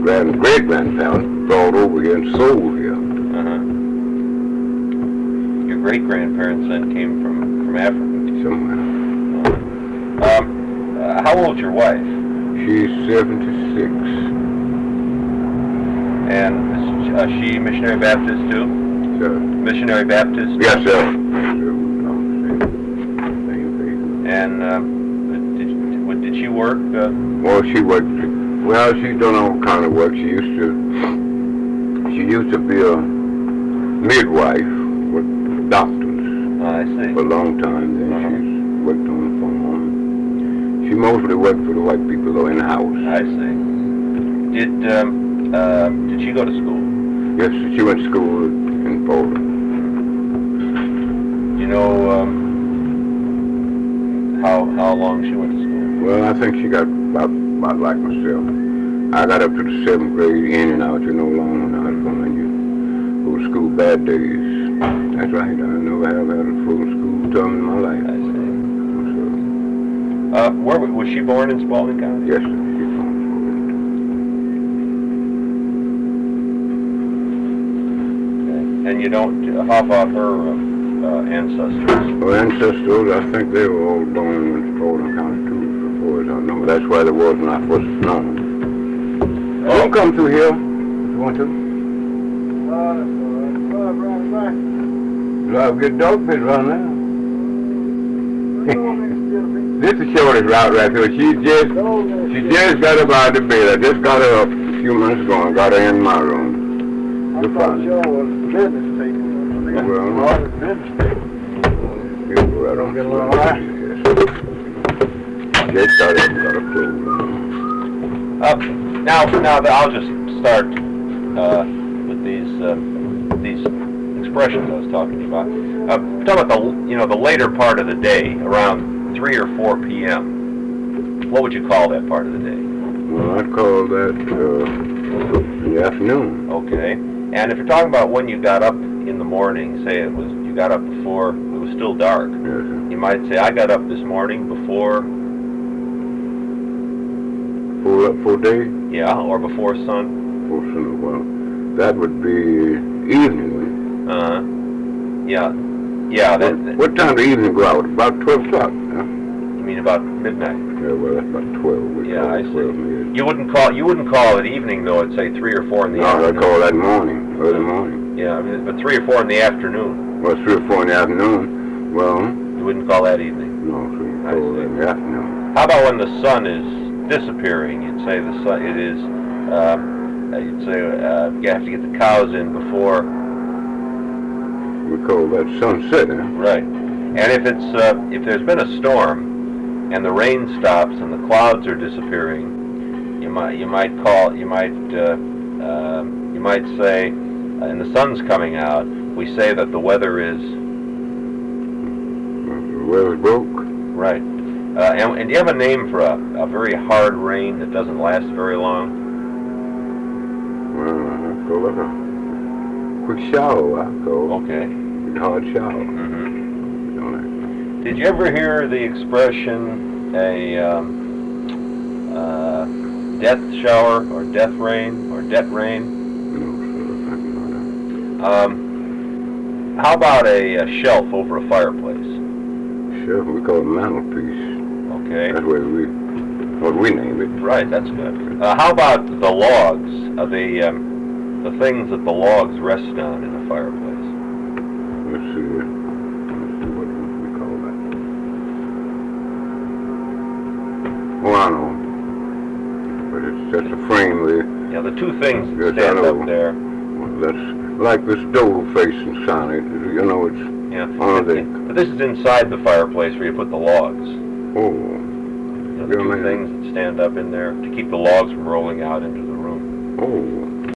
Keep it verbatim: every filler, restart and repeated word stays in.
grand great grandparents brought over here and sold here. Uh-huh. Your great grandparents then came from, from Africa? Somewhere. Um, uh, how old's your wife? She's seventy-six. And is uh, she Missionary Baptist too? Sir. Missionary Baptist? Yes, sir. And um, did, what, did she work? Uh, well, she worked. Well, she's done all kind of work. She used to. She used to be a midwife with doctors. Oh, I see. For a long time. Then uh-huh. she's worked on the farm. She mostly worked for the white people, though, in the house. I see. Did um, uh, did she go to school? Yes, she went to school in Poland. You know um, how how long she went to school? Well, I think she got about about like myself. I got up to the seventh grade, in and out, you know, long when I was going. You go to school bad days. That's right. I never have had a full school term in my life. I see. So, uh, where was she born in Spalding County? Yes, sir. She's born in Spalding. Okay. And you don't. Uh, how about her uh, uh, ancestors? Her ancestors, I think they were all born in Spalding County too, as far as I know. That's why there was when I first known. Oh. You come through here if you want to. I'll get dog fish around now. This is the shortest route right here. She just, she just got up out of the bed. I just got her up a few minutes ago and got her in my room. You're fine. Y'all was business people. Well, business people. You go right on. Get along all right? Yes. Just got up and got her clothes on. Uh, now, now that I'll just start uh, with these uh, these. expressions I was talking about. Uh, talking about the you know the later part of the day, around three or four p m What would you call that part of the day? Well, I'd call that uh, in the afternoon. Okay. And if you're talking about when you got up in the morning, say it was you got up before it was still dark. Yes, sir. You might say I got up this morning before. Full up full day. Yeah, or before sun. Before sun. Well, that would be evening. Uh huh. Yeah. Yeah. That, What, what time do the evening go out? About twelve o'clock. Huh? You mean about midnight? Yeah, well, that's about twelve. We Yeah, call I it see. twelve minutes. You wouldn't call you wouldn't call it evening though. I'd say three or four in the No, afternoon. I call that morning, early morning. Yeah, I mean, but three or four in the afternoon. Well, three or four in the afternoon. Well, You wouldn't call that evening. no, so you I call see. that in the afternoon. How about when the sun is disappearing? You'd say the sun. It is. Uh, you'd say uh, you have to get the cows in before. We call that sunset, huh? Right. And if it's uh, if there's been a storm and the rain stops and the clouds are disappearing, you might you might call you might uh, uh, you might say, uh, and the sun's coming out. We say that the weather is The weather's broke. right. Uh, and, and do you have a name for a, a very hard rain that doesn't last very long? Well, I call it a quick shower, I call it. Okay. A hard shower. Mm-hmm. Don't Did you ever hear the expression a um, uh, death shower or death rain or debt rain? I? No, sir, I think not. Um, how about a, a shelf over a fireplace? Sure, we call it mantelpiece. Okay. That's what we, what we name it. Right, that's good. Uh, how about the logs, uh, the um, the things that the logs rest on in a fireplace? Let's see. Let's see what we call that. Oh, I know. But it's just a frame with. Yeah, the two things that Yes, I stand know. up there. Well, that's like this dough facing sign. It, you know, it's Yeah. on the. But this is inside the fireplace where you put the logs. Oh, You know, the Yeah, two man. things that stand up in there to keep the logs from rolling out into the room. oh.